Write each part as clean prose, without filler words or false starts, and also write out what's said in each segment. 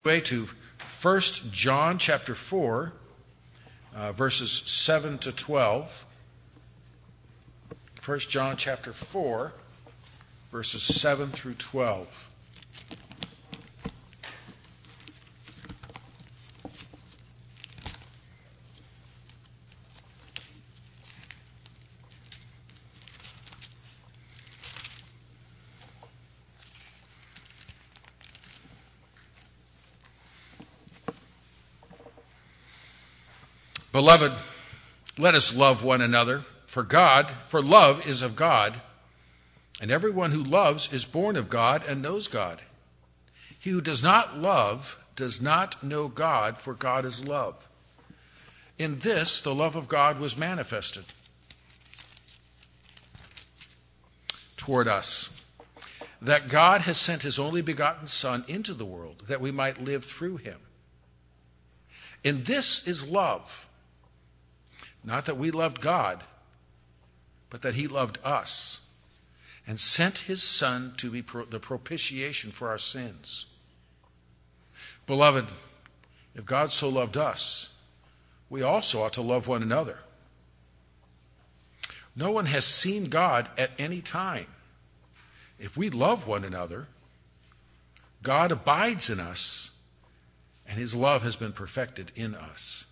Way to 1 John chapter 4, verses 7 to 12. 1 John chapter 4, verses 7 through 12. Beloved, let us love one another, for love is of God, and everyone who loves is born of God and knows God. He who does not love does not know God, for God is love. In this, the love of God was manifested toward us, that God has sent his only begotten Son into the world, that we might live through him. In this is love. Not that we loved God, but that he loved us and sent his Son to be the propitiation for our sins. Beloved, if God so loved us, we also ought to love one another. No one has seen God at any time. If we love one another, God abides in us, and his love has been perfected in us.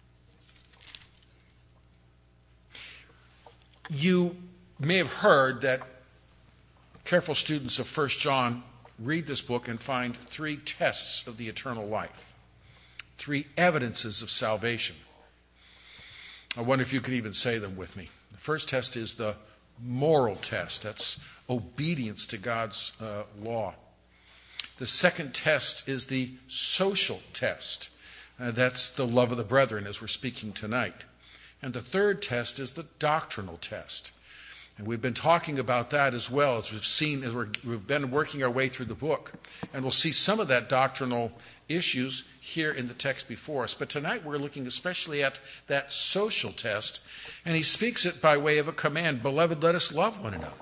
You may have heard that careful students of 1 John read this book and find three tests of the eternal life, three evidences of salvation. I wonder if you could even say them with me. The first test is the moral test. That's obedience to God's law. The second test is the social test. That's the love of the brethren, as we're speaking tonight. And the third test is the doctrinal test. And we've been talking about that as well, as we've seen, as we've been working our way through the book. And we'll see some of that doctrinal issues here in the text before us. But tonight we're looking especially at that social test. And he speaks it by way of a command. Beloved, let us love one another.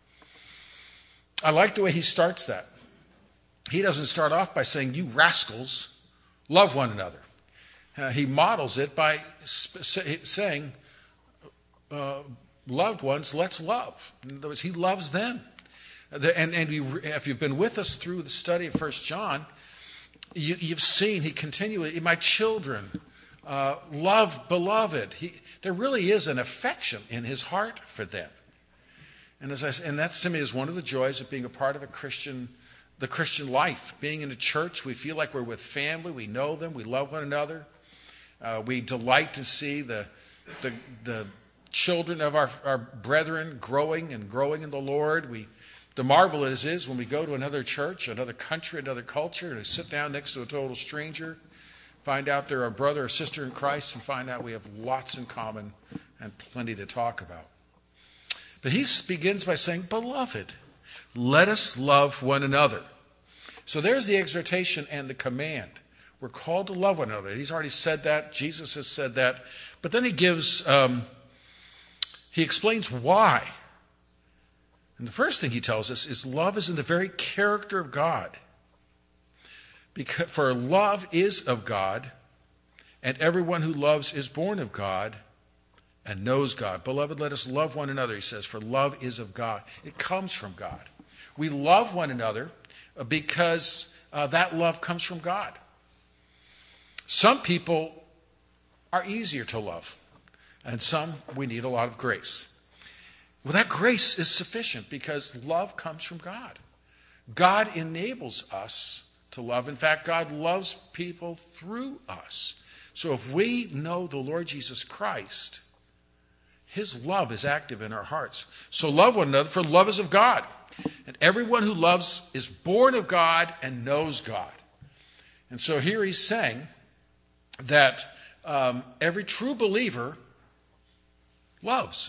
I like the way he starts that. He doesn't start off by saying, you rascals, love one another. He models it by saying, loved ones, let's love. In other words, he loves them. And if you've been with us through the study of 1 John, you've seen he continually, my children, love beloved. There really is an affection in his heart for them. And that to me is one of the joys of being a part of the Christian life. Being in a church, we feel like we're with family. We know them. We love one another. We delight to see the children of our brethren growing in the Lord. The marvel is when we go to another church, another country, another culture, and sit down next to a total stranger, find out they're our brother or sister in Christ, and find out we have lots in common and plenty to talk about. But he begins by saying, beloved, let us love one another. So there's the exhortation and the command. We're called to love one another. He's already said that. Jesus has said that. But then he explains why. And the first thing he tells us is love is in the very character of God. For love is of God, and everyone who loves is born of God and knows God. Beloved, let us love one another, he says, for love is of God. It comes from God. We love one another because that love comes from God. Some people are easier to love, and some we need a lot of grace. Well, that grace is sufficient because love comes from God. God enables us to love. In fact, God loves people through us. So if we know the Lord Jesus Christ, his love is active in our hearts. So love one another, for love is of God. And everyone who loves is born of God and knows God. And so here he's saying that every true believer loves.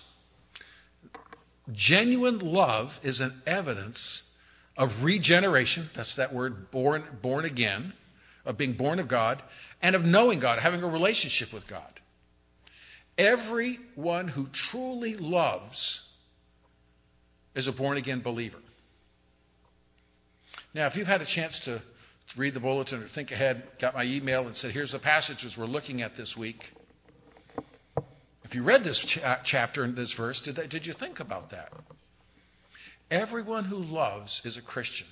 Genuine love is an evidence of regeneration. That's that word, born again, of being born of God, and of knowing God, having a relationship with God. Everyone who truly loves is a born-again believer. Now, if you've had a chance to read the bulletin or think ahead, got my email and said, here's the passages we're looking at this week. If you read this chapter and this verse, did you think about that? Everyone who loves is a Christian.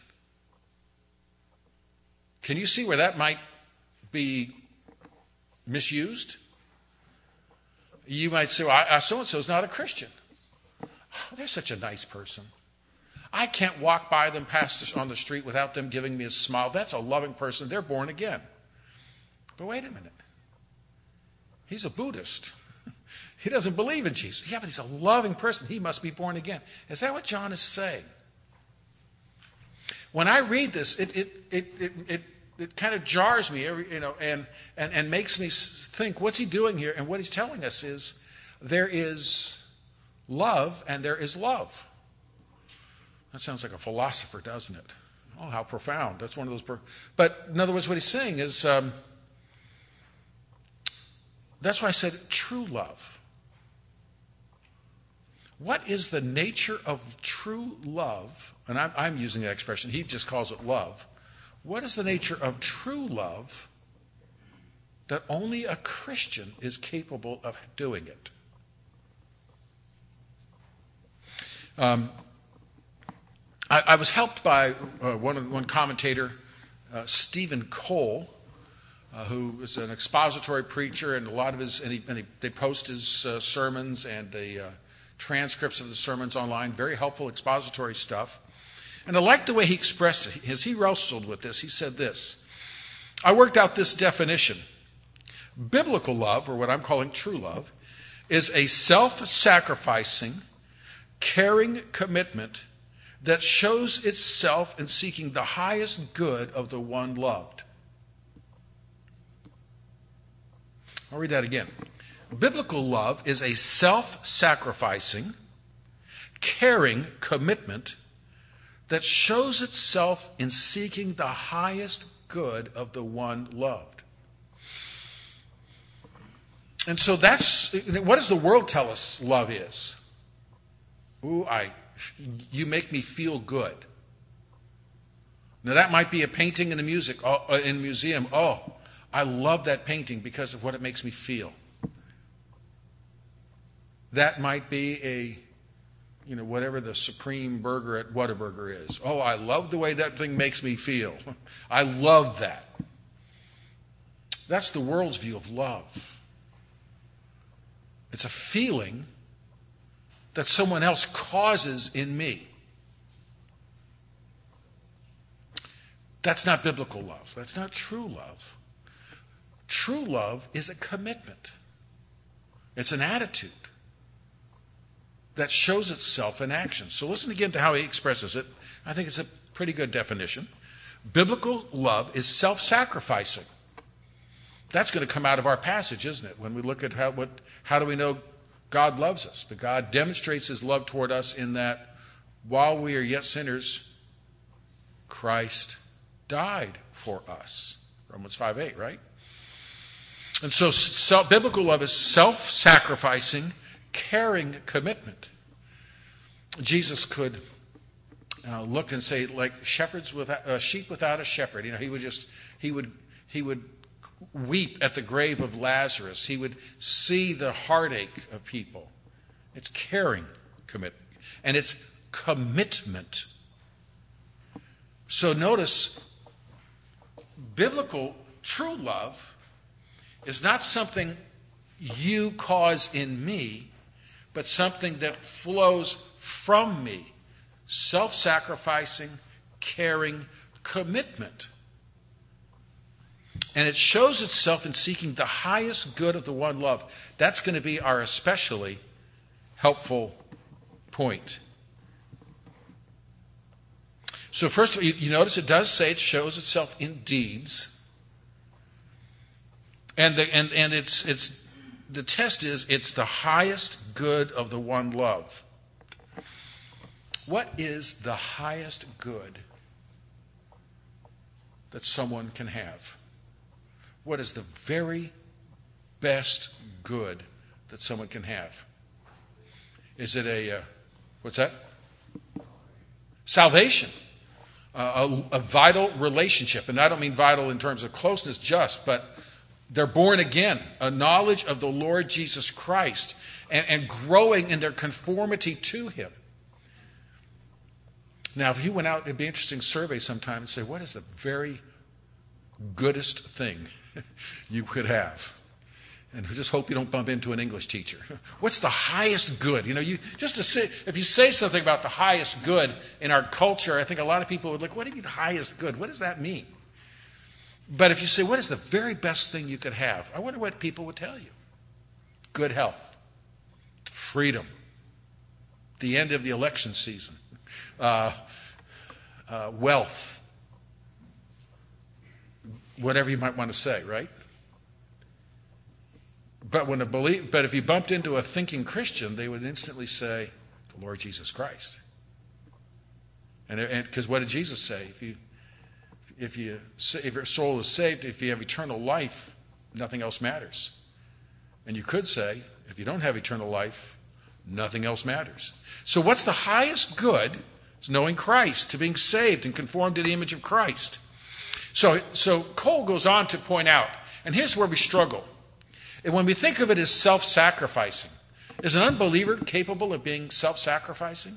Can you see where that might be misused? You might say, well, so-and-so is not a Christian. Oh, they're such a nice person. I can't walk by them on the street without them giving me a smile. That's a loving person. They're born again. But wait a minute. He's a Buddhist. He doesn't believe in Jesus. Yeah, but he's a loving person. He must be born again. Is that what John is saying? When I read this, it kind of jars me, and makes me think, what's he doing here? And what he's telling us is there is love and there is love. That sounds like a philosopher, doesn't it? Oh, how profound. That's one of those. But in other words, what he's saying is, that's why I said true love. What is the nature of true love? And I'm using that expression. He just calls it love. What is the nature of true love that only a Christian is capable of doing it? I was helped by one commentator, Stephen Cole, who is an expository preacher, and a lot of they post his sermons and the transcripts of the sermons online. Very helpful expository stuff. And I like the way he expressed it. As he wrestled with this, he said this: I worked out this definition. Biblical love, or what I'm calling true love, is a self-sacrificing, caring commitment that shows itself in seeking the highest good of the one loved. I'll read that again. Biblical love is a self-sacrificing, caring commitment that shows itself in seeking the highest good of the one loved. And so what does the world tell us love is? Ooh, you make me feel good. Now that might be a painting in a museum. Oh, I love that painting because of what it makes me feel. That might be whatever the supreme burger at Whataburger is. Oh, I love the way that thing makes me feel. I love that. That's the world's view of love. It's a feeling that someone else causes in me. That's not biblical love. That's not true love. True love is a commitment. It's an attitude that shows itself in action. So listen again to how he expresses it. I think it's a pretty good definition. Biblical love is self-sacrificing. That's going to come out of our passage, isn't it? When we look at how do we know God loves us? But God demonstrates his love toward us in that while we are yet sinners, Christ died for us. Romans 5:8, right? And so biblical love is self-sacrificing, caring commitment. Jesus could look and say, like sheep without a shepherd. He would weep at the grave of Lazarus. He would see the heartache of people. It's caring commitment, and it's commitment. So notice, biblical true love is not something you cause in me, but something that flows from me. Self-sacrificing, caring commitment. And it shows itself in seeking the highest good of the one loved. That's going to be our especially helpful point. So first of all, you notice it does say it shows itself in deeds. And the test is it's the highest good of the one love. What is the highest good that someone can have? What is the very best good that someone can have? Is it what's that? Salvation. a vital relationship. And I don't mean vital in terms of closeness just, but they're born again, a knowledge of the Lord Jesus Christ and growing in their conformity to him. Now, if you went out, it'd be an interesting survey sometime and say, what is the very goodest thing you could have? And just hope you don't bump into an English teacher. What's the highest good? If you say something about the highest good in our culture, I think a lot of people would look, what do you mean the highest good? What does that mean? But if you say, what is the very best thing you could have? I wonder what people would tell you. Good health, freedom, the end of the election season, wealth, whatever you might want to say, right? But if you bumped into a thinking Christian, they would instantly say, the Lord Jesus Christ. And because what did Jesus say? If your soul is saved, if you have eternal life, nothing else matters. And you could say, if you don't have eternal life, nothing else matters. So what's the highest good? It's knowing Christ, to being saved and conformed to the image of Christ. So Cole goes on to point out, and here's where we struggle. And when we think of it as self-sacrificing, is an unbeliever capable of being self-sacrificing?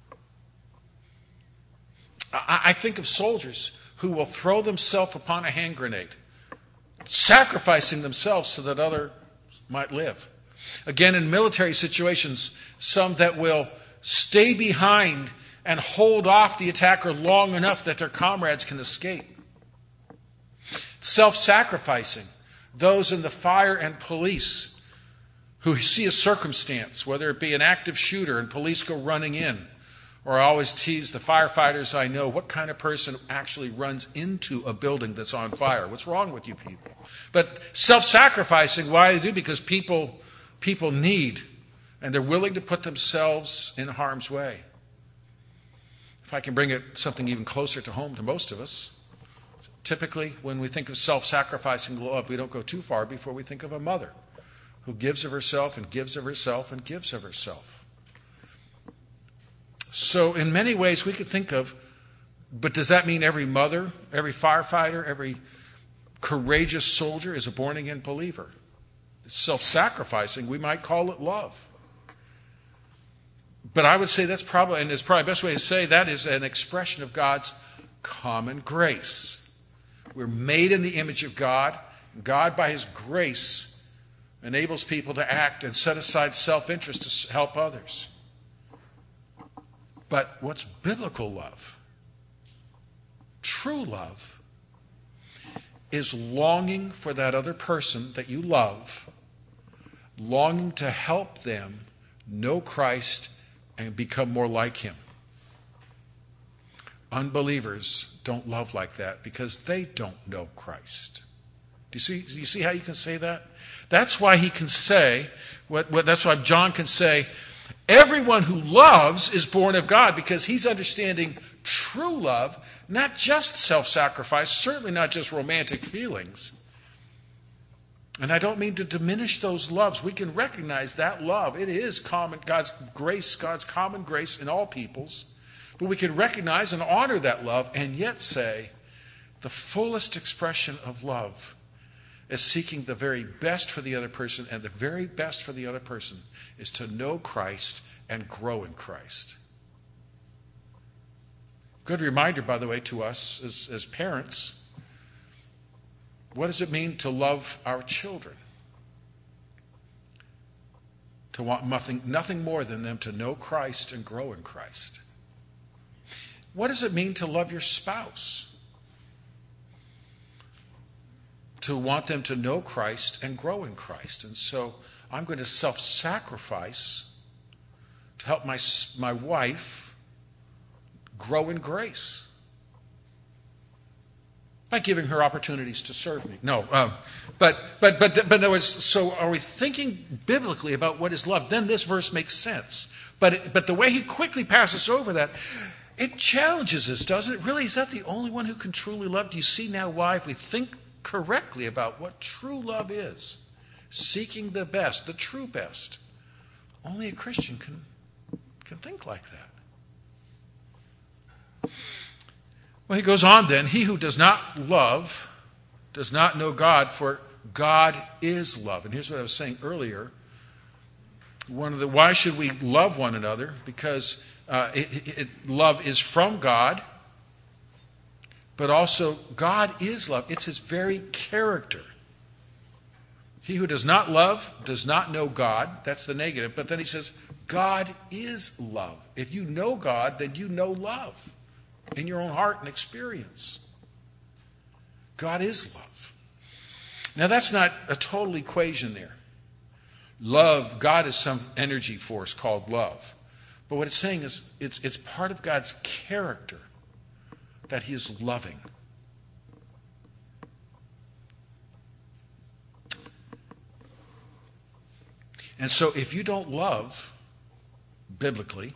I think of soldiers who will throw themselves upon a hand grenade, sacrificing themselves so that others might live. Again, in military situations, some that will stay behind and hold off the attacker long enough that their comrades can escape. Self-sacrificing, those in the fire and police who see a circumstance, whether it be an active shooter and police go running in, or I always tease the firefighters I know, what kind of person actually runs into a building that's on fire? What's wrong with you people? But self-sacrificing, why they do? Because people need, and they're willing to put themselves in harm's way. If I can bring it something even closer to home to most of us, typically when we think of self-sacrificing love, we don't go too far before we think of a mother who gives of herself and gives of herself and gives of herself. So in many ways we could think of, but does that mean every mother, every firefighter, every courageous soldier is a born-again believer? It's self-sacrificing. We might call it love. But I would say that's probably, and it's probably the best way to say that is an expression of God's common grace. We're made in the image of God. God, by his grace, enables people to act and set aside self-interest to help others. But what's biblical love? True love is longing for that other person that you love, longing to help them know Christ and become more like him. Unbelievers don't love like that because they don't know Christ. Do you see how you can say that? That's why he can say, that's why John can say, everyone who loves is born of God, because he's understanding true love, not just self-sacrifice, certainly not just romantic feelings. And I don't mean to diminish those loves. We can recognize that love. It is common, God's grace, God's common grace in all peoples. But we can recognize and honor that love and yet say the fullest expression of love is seeking the very best for the other person, and the very best for the other person is to know Christ and grow in Christ. Good reminder, by the way, to us as parents. What does it mean to love our children? To want nothing more than them to know Christ and grow in Christ. What does it mean to love your spouse? To want them to know Christ and grow in Christ. And so I'm going to self-sacrifice to help my wife grow in grace by giving her opportunities to serve me. No, but there was. So are we thinking biblically about what is love? Then this verse makes sense. But the way he quickly passes over that, it challenges us, doesn't it? Really, is that the only one who can truly love? Do you see now why, if we think correctly about what true love is, seeking the best, the true best, only a Christian can think like that. Well, he goes on then, he who does not love does not know God, for God is love. And here's what I was saying earlier. Why should we love one another? Because love is from God, but also God is love. It's his very character. He who does not love does not know God. That's the negative. But then he says, God is love. If you know God, then you know love in your own heart and experience. God is love. Now, that's not a total equation there. Love, God is some energy force called love. But what it's saying is it's part of God's character that he is loving. And so if you don't love biblically,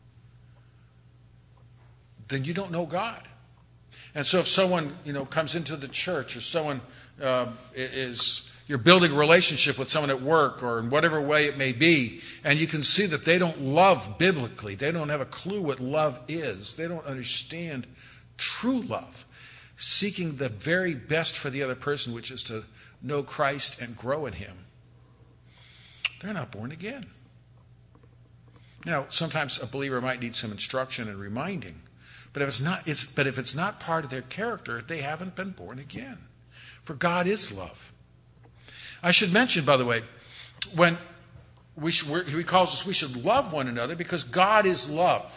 then you don't know God. And so if someone, comes into the church, or someone you're building a relationship with someone at work or in whatever way it may be, and you can see that they don't love biblically, they don't have a clue what love is, they don't understand true love, seeking the very best for the other person, which is to know Christ and grow in him, they're not born again. Now, sometimes a believer might need some instruction and reminding, but if it's not part of their character, they haven't been born again. For God is love. I should mention, by the way, when he calls us, we should love one another because God is love.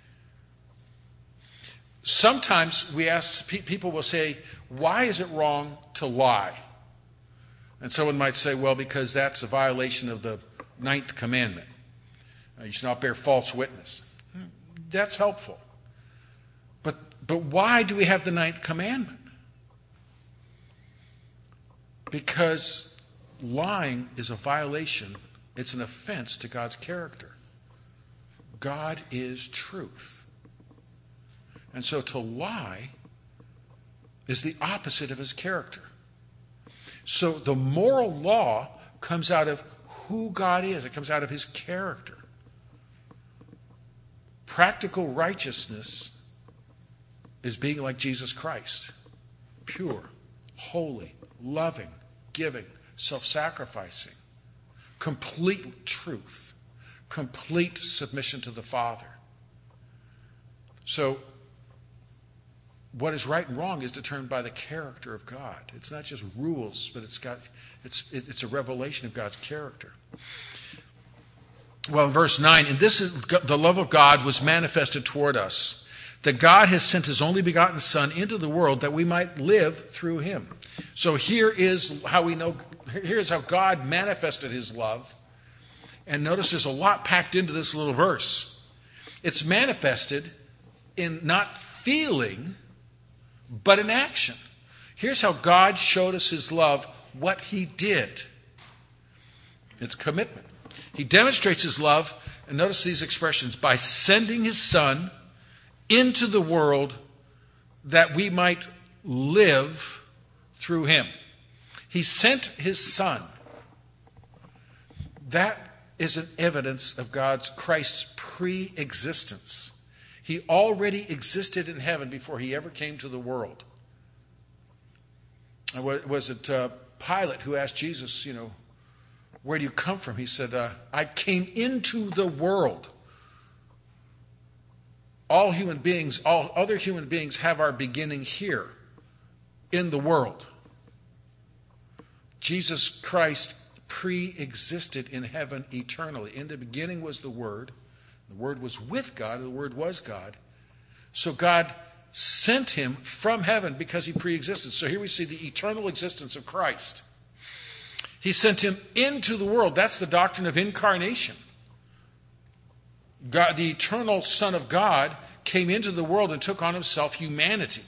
Sometimes people will say, why is it wrong to lie? And someone might say, well, because that's a violation of the 9th commandment. You should not bear false witness. That's helpful. But why do we have the 9th commandment? Because lying is a violation. It's an offense to God's character. God is truth. And so to lie is the opposite of his character. So the moral law comes out of who God is. It comes out of his character. Practical righteousness is being like Jesus Christ. Pure, holy, loving, giving, self-sacrificing, complete truth, complete submission to the Father. So what is right and wrong is determined by the character of God. It's not just rules, but it's a revelation of God's character. Well, in verse 9, and this is the love of God was manifested toward us, that God has sent his only begotten Son into the world that we might live through him. So here's how God manifested his love. And notice there's a lot packed into this little verse. It's manifested in not feeling, but in action. Here's how God showed us his love, what he did. It's commitment. He demonstrates his love, and notice these expressions, by sending his Son into the world that we might live through him. He sent his Son. That is an evidence of Christ's pre-existence. He already existed in heaven before he ever came to the world. Was it Pilate who asked Jesus, where do you come from? He said, I came into the world. All other human beings have our beginning here in the world. Jesus Christ pre-existed in heaven eternally. In the beginning was the Word. The Word was with God. The Word was God. So God sent him from heaven because he pre-existed. So here we see the eternal existence of Christ. He sent him into the world. That's the doctrine of incarnation. God, the eternal Son of God, came into the world and took on himself humanity.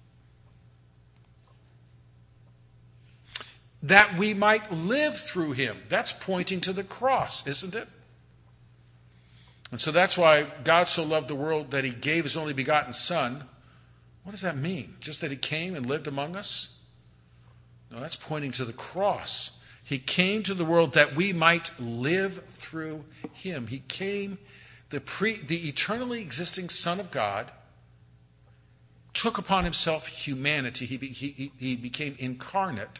That we might live through him. That's pointing to the cross, isn't it? And so that's why God so loved the world that he gave his only begotten Son. What does that mean? Just that he came and lived among us? No, that's pointing to the cross. He came to the world that we might live through him. He came, the eternally existing Son of God, took upon himself humanity. He became incarnate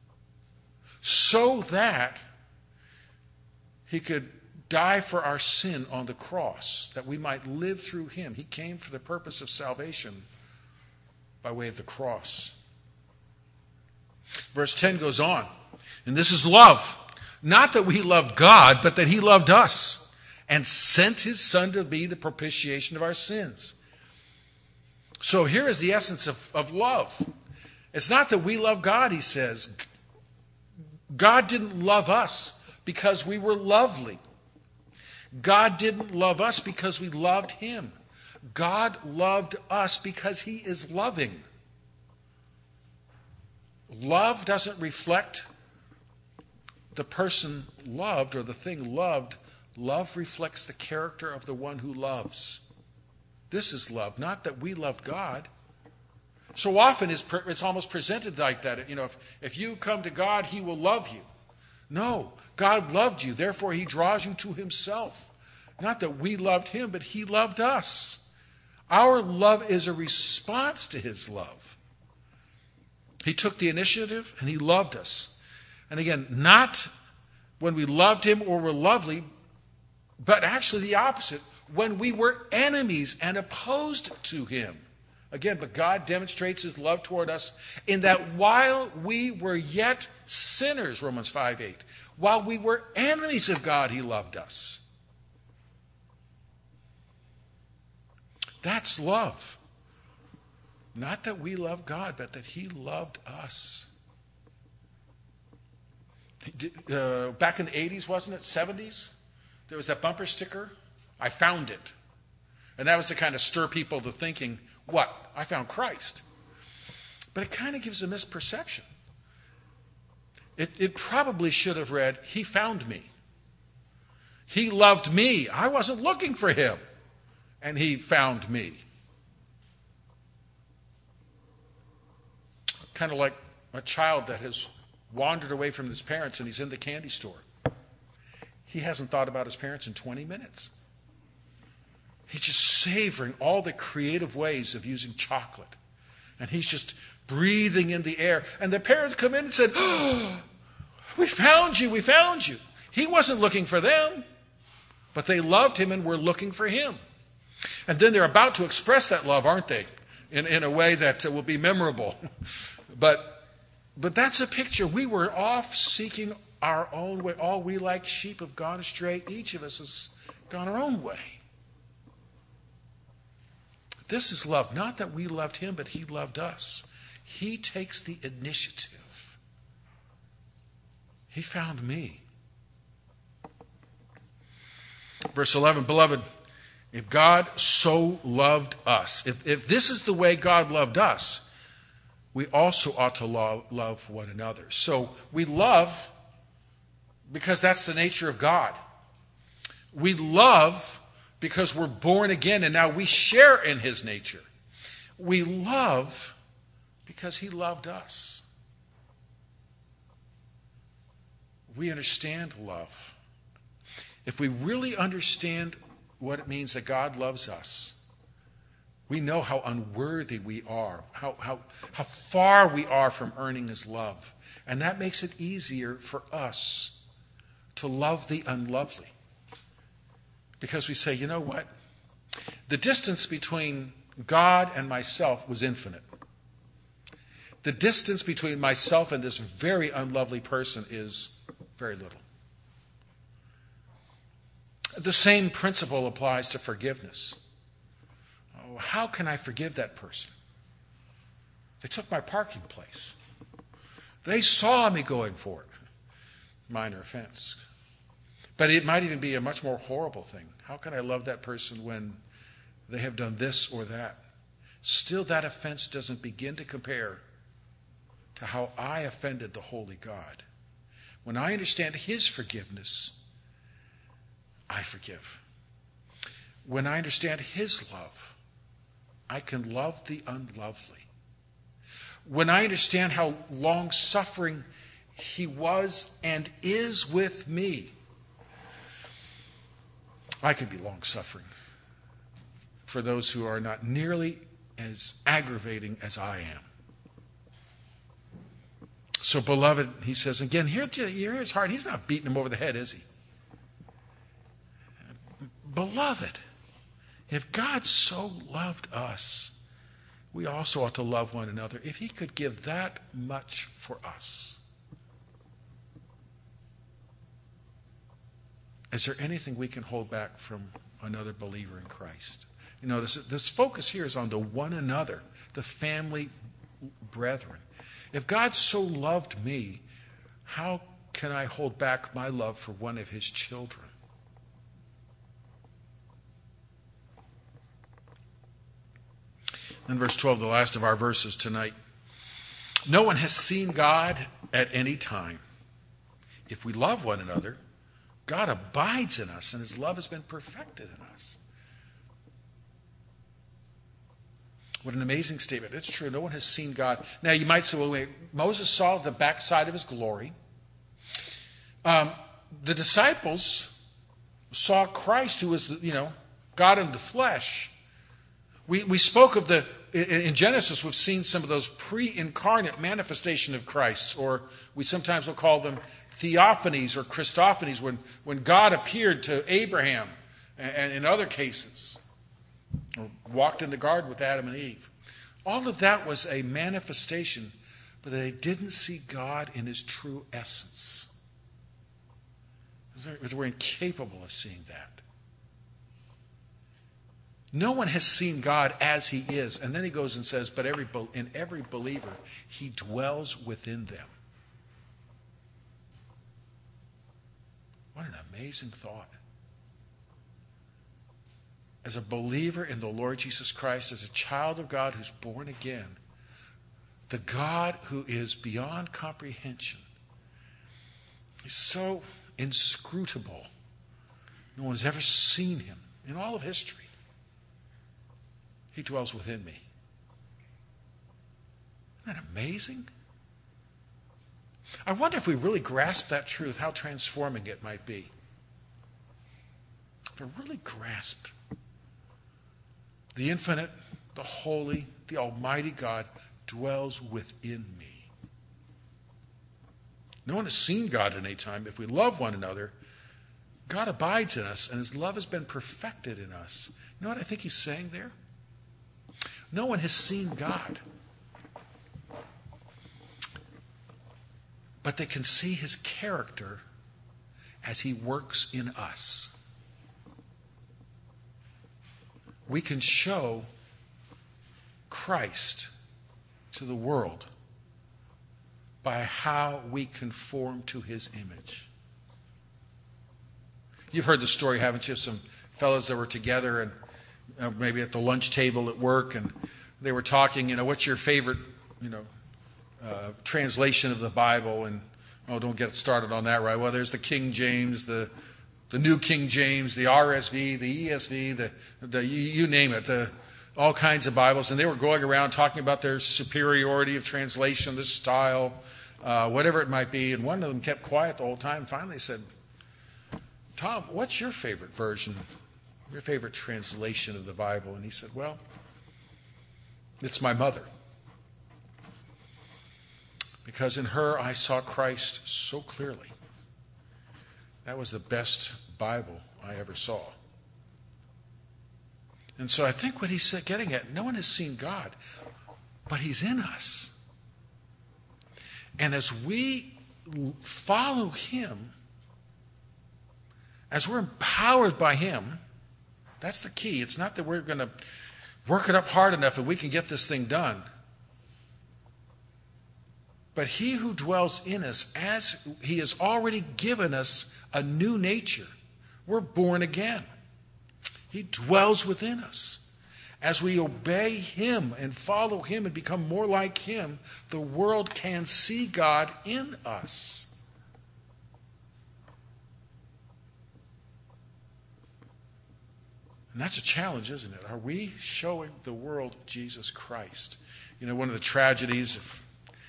so that he could die for our sin on the cross, that we might live through him. He came for the purpose of salvation by way of the cross. Verse 10 goes on, and this is love. Not that we loved God, but that he loved us and sent his Son to be the propitiation of our sins. So here is the essence of love. It's not that we love God, he says. God didn't love us because we were lovely. God didn't love us because we loved him. God loved us because he is loving. Love doesn't reflect the person loved or the thing loved. Love reflects the character of the one who loves. This is love, not that we loved God. So often it's almost presented like that. If you come to God, he will love you. No, God loved you, therefore he draws you to himself. Not that we loved him, but he loved us. Our love is a response to his love. He took the initiative and he loved us. And again, not when we loved him or were lovely, but actually the opposite, when we were enemies and opposed to him. Again, but God demonstrates his love toward us in that while we were yet sinners, Romans 5:8, while we were enemies of God, he loved us. That's love. Not that we love God, but that he loved us. Back in the 80s, wasn't it? 70s? There was that bumper sticker. I found it. And that was to kind of stir people to thinking, what? I found Christ. But it kind of gives a misperception. It probably should have read, he found me. He loved me. I wasn't looking for him. And he found me. Kind of like a child that has wandered away from his parents and he's in the candy store. He hasn't thought about his parents in 20 minutes. He's just savoring all the creative ways of using chocolate. And he's just breathing in the air. And the parents come in and said, oh, we found you, we found you. He wasn't looking for them, but they loved him and were looking for him. And then they're about to express that love, aren't they? In a way that will be memorable. But that's a picture. We were off seeking our own way. All we like sheep have gone astray. Each of us has gone our own way. This is love. Not that we loved him, but he loved us. He takes the initiative. He found me. Verse 11, beloved, if God so loved us, if this is the way God loved us, we also ought to love one another. So we love because that's the nature of God. We love because we're born again and now we share in his nature. We love because he loved us. We understand love. If we really understand what it means that God loves us, we know how unworthy we are, how far we are from earning his love. And that makes it easier for us to love the unlovely. Because we say, you know what? The distance between God and myself was infinite. The distance between myself and this very unlovely person is very little. The same principle applies to forgiveness. Oh, how can I forgive that person? They took my parking place. They saw me going for it. Minor offense. But it might even be a much more horrible thing. How can I love that person when they have done this or that? Still, that offense doesn't begin to compare to how I offended the holy God. When I understand his forgiveness, I forgive. When I understand his love, I can love the unlovely. When I understand how long-suffering he was and is with me, I can be long-suffering for those who are not nearly as aggravating as I am. So, beloved, he says, again, hear his heart. He's not beating him over the head, is he? Beloved, if God so loved us, we also ought to love one another. If he could give that much for us, is there anything we can hold back from another believer in Christ? You know, this focus here is on the one another, the family brethren. If God so loved me, how can I hold back my love for one of his children? In verse 12, the last of our verses tonight, no one has seen God at any time. If we love one another, God abides in us, and his love has been perfected in us. What an amazing statement. It's true. No one has seen God. Now, you might say, well, wait, Moses saw the backside of his glory. The disciples saw Christ, who was, God in the flesh. We spoke of in Genesis, we've seen some of those pre-incarnate manifestation of Christ, or we sometimes will call them theophanies or Christophanies, when God appeared to Abraham and in other cases, or walked in the garden with Adam and Eve. All of that was a manifestation, but they didn't see God in his true essence. Because we're incapable of seeing that. No one has seen God as he is. And then he goes and says, but in every believer, he dwells within them. What an amazing thought. As a believer in the Lord Jesus Christ, as a child of God who's born again, the God who is beyond comprehension is so inscrutable. No one has ever seen him in all of history. He dwells within me. Isn't that amazing? I wonder if we really grasp that truth, how transforming it might be. If we really grasped the infinite, the holy, the almighty God dwells within me. No one has seen God at any time. If we love one another, God abides in us, and his love has been perfected in us. You know what I think he's saying there? No one has seen God, but they can see his character as he works in us. We can show Christ to the world by how we conform to his image. You've heard the story, haven't you? Some fellows that were together and maybe at the lunch table at work, and they were talking, what's your favorite, translation of the Bible? And, don't get started on that, right? Well, there's the King James, the New King James, the RSV, the ESV, you name it, all kinds of Bibles. And they were going around talking about their superiority of translation, the style, whatever it might be. And one of them kept quiet the whole time. Finally said, Tom, what's your favorite version, your favorite translation of the Bible? And he said, well, it's my mother. Because in her I saw Christ so clearly. That was the best Bible I ever saw. And so I think what he's getting at, no one has seen God, but he's in us. And as we follow him, as we're empowered by him, that's the key. It's not that we're going to work it up hard enough that we can get this thing done. But he who dwells in us, as he has already given us a new nature, we're born again. He dwells within us. As we obey him and follow him and become more like him, the world can see God in us. And that's a challenge, isn't it? Are we showing the world Jesus Christ? One of the tragedies of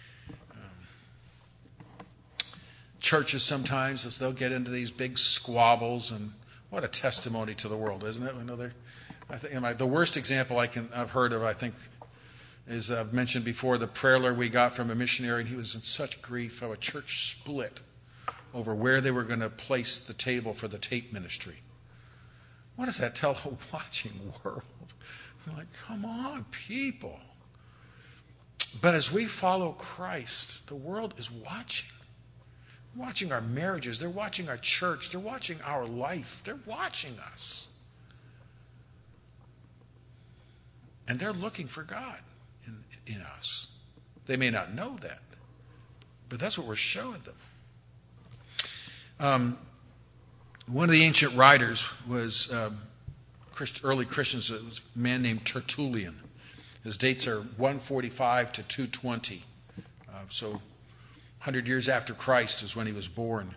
churches sometimes is they'll get into these big squabbles, and what a testimony to the world, isn't it? The worst example I've heard of, I think, As I've mentioned before, the prayer we got from a missionary, and he was in such grief how a church split over where they were going to place the table for the tape ministry. What does that tell a watching world? We're like, come on, people. But as we follow Christ, the world is watching. They're watching our marriages. They're watching our church. They're watching our life. They're watching us. And they're looking for God in us. They may not know that, but that's what we're showing them. One of the ancient writers was early Christians, was a man named Tertullian. His dates are 145 to 220. So 100 years after Christ is when he was born.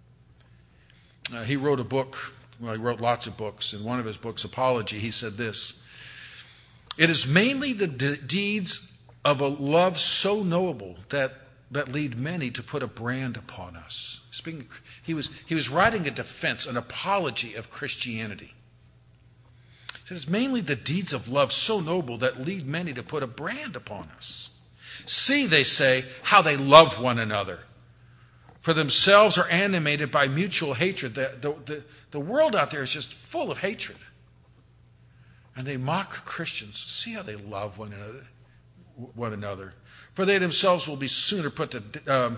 He wrote a book. Well, he wrote lots of books. In one of his books, Apology, he said this: "It is mainly the deeds of a love so knowable that lead many to put a brand upon us." He was writing a defense, an apology of Christianity. He said, "It's mainly the deeds of love so noble that lead many to put a brand upon us. See," they say, "how they love one another. For themselves are animated by mutual hatred." The world out there is just full of hatred. And they mock Christians. See how they love one another. For they themselves will be sooner put to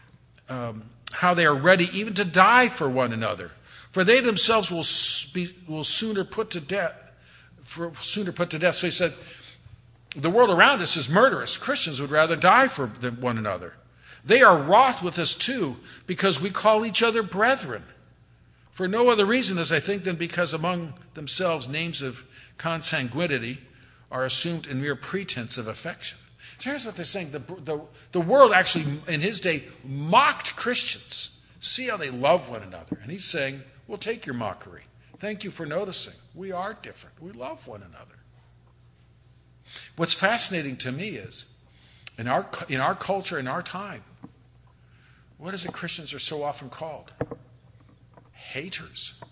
how they are ready even to die for one another. For they themselves will sooner put to death. So he said, the world around us is murderous. Christians would rather die for one another. They are wroth with us too, because we call each other brethren. For no other reason, as I think, than because among themselves names of consanguinity are assumed in mere pretense of affection. So here's what they're saying. The world actually, in his day, mocked Christians. See how they love one another. And he's saying, we'll take your mockery. Thank you for noticing. We are different. We love one another. What's fascinating to me is, in our culture, in our time, what is it Christians are so often called? Haters.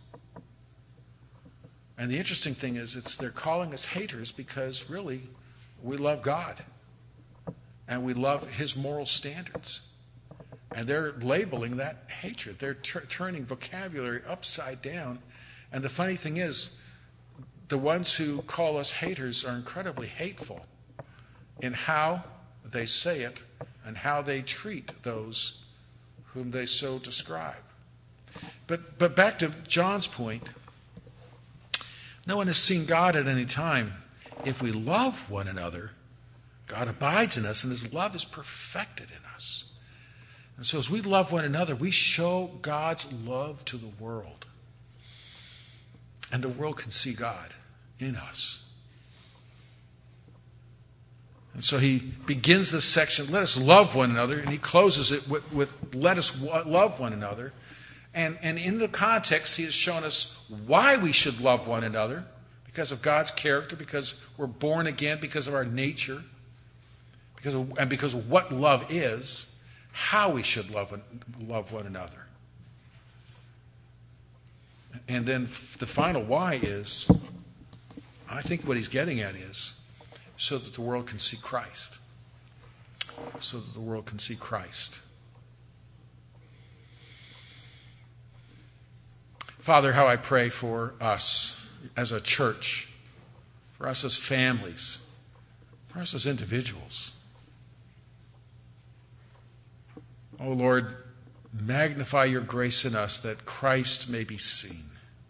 And the interesting thing is, they're calling us haters because really we love God and we love his moral standards. And they're labeling that hatred. They're turning vocabulary upside down. And the funny thing is, the ones who call us haters are incredibly hateful in how they say it and how they treat those whom they so describe. But back to John's point, no one has seen God at any time. If we love one another, God abides in us and his love is perfected in us. And so as we love one another, we show God's love to the world. And the world can see God in us. And so he begins this section, let us love one another, and he closes it with let us love one another. And in the context, he has shown us why we should love one another, because of God's character, because we're born again, because of our nature, because of what love is, how we should love one another. And then the final why is, I think what he's getting at is, so that the world can see Christ. So that the world can see Christ. Father, how I pray for us as a church, for us as families, for us as individuals. Oh Lord, magnify your grace in us that Christ may be seen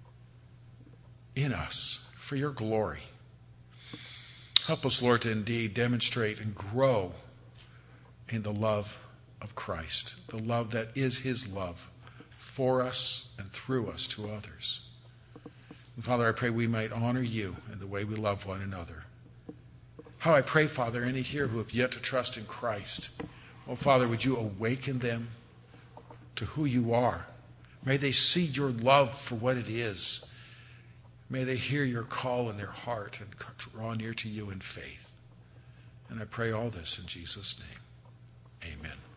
in us for your glory. Help us, Lord, to indeed demonstrate and grow in the love of Christ, the love that is his love for us and through us to others. And Father, I pray we might honor you in the way we love one another. How I pray, Father, any here who have yet to trust in Christ, oh Father, would you awaken them to who you are? May they see your love for what it is. May they hear your call in their heart and draw near to you in faith. And I pray all this in Jesus' name. Amen.